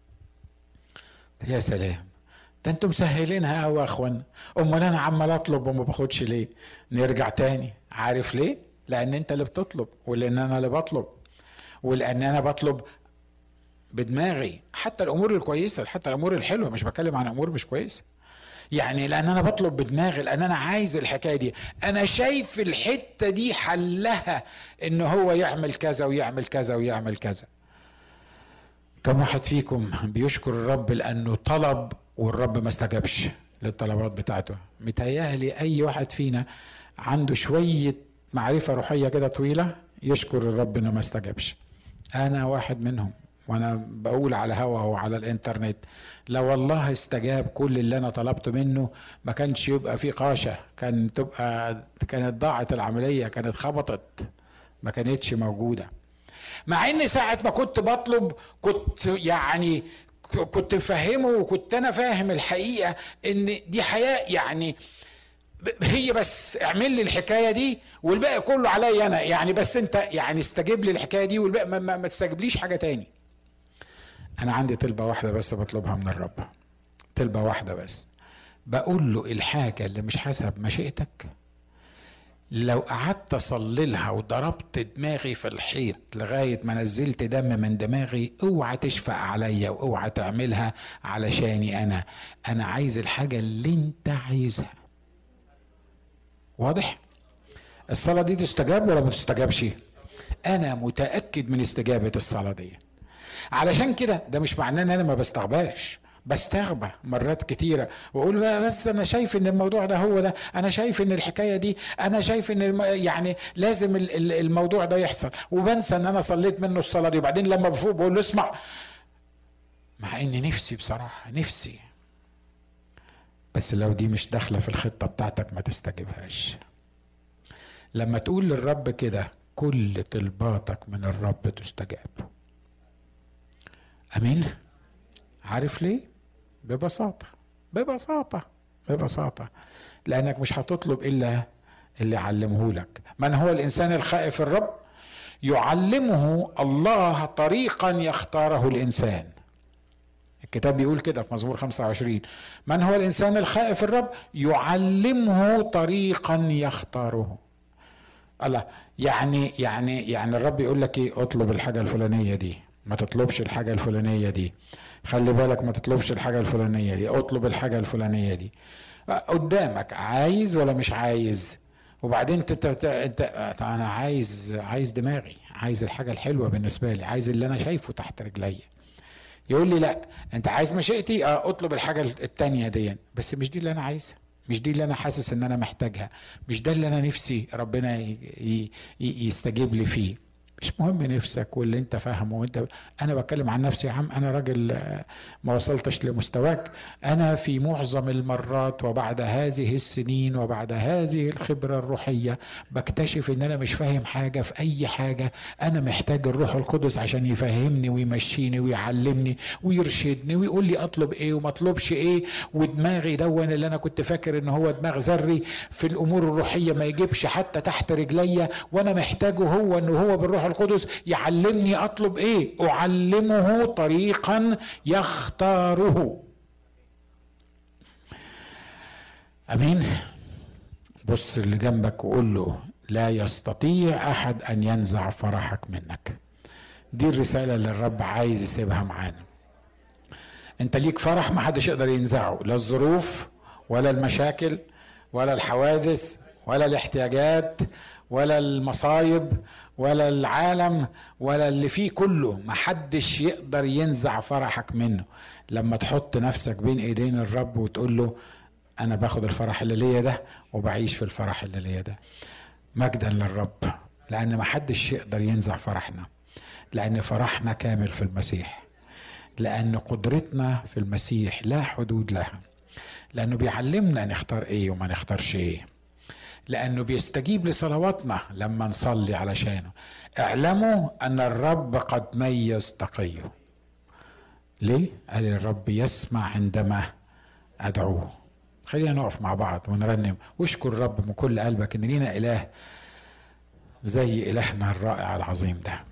A: يا سلام، ده انتم مسهلينها قوي يا اخوانا. امال انا عمال اطلب وما باخدش ليه؟ نرجع تاني، عارف ليه؟ لان انت اللي بتطلب، ولان انا اللي بطلب، ولان انا بطلب بدماغي. حتى الامور الكويسه، حتى الامور الحلوه، مش بتكلم عن امور مش كويسه. يعني لان انا بطلب بدماغي، لان انا عايز الحكايه دي، انا شايف الحته دي حلها ان هو يعمل كذا ويعمل كذا ويعمل كذا. كم واحد فيكم بيشكر الرب لانه طلب والرب ما استجابش للطلبات بتاعته؟ متهيألي اي واحد فينا عنده شويه معرفه روحيه كده طويله يشكر الرب انه ما استجابش. انا واحد منهم، وانا بقول على هوا وعلى الانترنت، لو والله استجاب كل اللي انا طلبته منه ما كانش يبقى في قاشه، كان تبقى كانت ضاعت العمليه، كانت خبطت، ما كانتش موجوده. مع ان ساعة ما كنت بطلب كنت يعني كنت فاهمه، وكنت انا فاهم الحقيقة ان دي حياة، يعني هي بس اعمل لي الحكاية دي والباقي كله عليا انا، يعني بس انت يعني استجيب لي الحكاية دي والباقي ما, ما, ما تستجيبليش حاجة تاني. انا عندي طلبة واحدة بس بطلبها من الرب، طلبة واحدة بس، بقول له الحاجة اللي مش حسب مشيئتك لو قعدت اصللها وضربت دماغي في الحيط لغايه ما نزلت دم من دماغي، اوعى تشفق عليا واوعى تعملها علشاني انا. انا عايز الحاجه اللي انت عايزها. واضح؟ الصلاه دي تستجاب ولا ما تستجابش؟ انا متاكد من استجابه الصلاه دي. علشان كده ده مش معناه ان انا ما بستغباش، بستغبى مرات كتيرة واقول بس انا شايف ان الموضوع ده هو ده، انا شايف ان الحكاية دي، انا شايف ان يعني لازم الموضوع ده يحصل، وبنسى ان انا صليت منه الصلاة دي. وبعدين لما بفوق بقول له اسمع، مع ان نفسي بصراحة نفسي، بس لو دي مش داخلة في الخطة بتاعتك ما تستجيبهاش. لما تقول للرب كده كل طلباتك من الرب تستجاب. امين؟ عارف ليه؟ ببساطة ببساطة ببساطة لأنك مش هتطلب إلا اللي علمه لك. من هو الإنسان الخائف الرب؟ يعلمه الله طريقا يختاره الإنسان. الكتاب بيقول كده في مزمور خمسة وعشرين، من هو الإنسان الخائف الرب؟ يعلمه طريقا يختاره. الله، يعني يعني يعني الرب يقول لك ايه؟ اطلب الحاجة الفلانية دي، ما تطلبش الحاجة الفلانية دي، خلي بالك ما تطلبش الحاجة الفلانية دي، اطلب الحاجة الفلانية دي. قدامك عايز ولا مش عايز؟ وبعدين انت انت انا عايز عايز دماغي، عايز الحاجة الحلوة بالنسبة لي، عايز اللي انا شايفه تحت رجلي. يقول لي لا انت عايز مشيئتي، اه اطلب الحاجة التانية دي، بس مش دي اللي انا عايزها، مش دي اللي انا حاسس ان انا محتاجها، مش ده اللي انا نفسي ربنا يستجيب لي فيه. مش مهم نفسك واللي انت فاهمه، وانت انا بتكلم عن نفسي يا عم، انا راجل ما وصلتش لمستواك. انا في معظم المرات وبعد هذه السنين وبعد هذه الخبرة الروحية بكتشف ان انا مش فاهم حاجة في اي حاجة. انا محتاج الروح القدس عشان يفهمني ويمشيني ويعلمني ويرشدني ويقول لي اطلب ايه وما اطلبش ايه. ودماغي دون اللي انا كنت فاكر ان هو دماغ ذري في الامور الروحية ما يجيبش حتى تحت رجليا، وانا محتاجه هو انه هو بالروح القدس يعلمني اطلب ايه. اعلمه طريقا يختاره. امين؟ بص اللي جنبك وقول له لا يستطيع احد ان ينزع فرحك منك. دي الرسالة اللي الرب عايز يسيبها معانا. انت ليك فرح ما حدش يقدر ينزعه، لا الظروف ولا المشاكل ولا الحوادث ولا الاحتياجات ولا المصايب ولا العالم ولا اللي فيه كله، محدش يقدر ينزع فرحك منه. لما تحط نفسك بين ايدين الرب وتقول له انا باخد الفرح اللي ليا ده وبعيش في الفرح اللي ليا ده. مجدا للرب، لان محدش يقدر ينزع فرحنا، لان فرحنا كامل في المسيح، لان قدرتنا في المسيح لا حدود لها، لانه بيعلمنا نختار ايه وما نختارش ايه، لأنه بيستجيب لصلواتنا لما نصلي علشانه. اعلموا أن الرب قد ميز تقيه. ليه؟ قال الرب يسمع عندما أدعوه. خلينا نقف مع بعض ونرنم واشكر الرب من كل قلبك إن لينا إله زي إلهنا الرائع العظيم ده.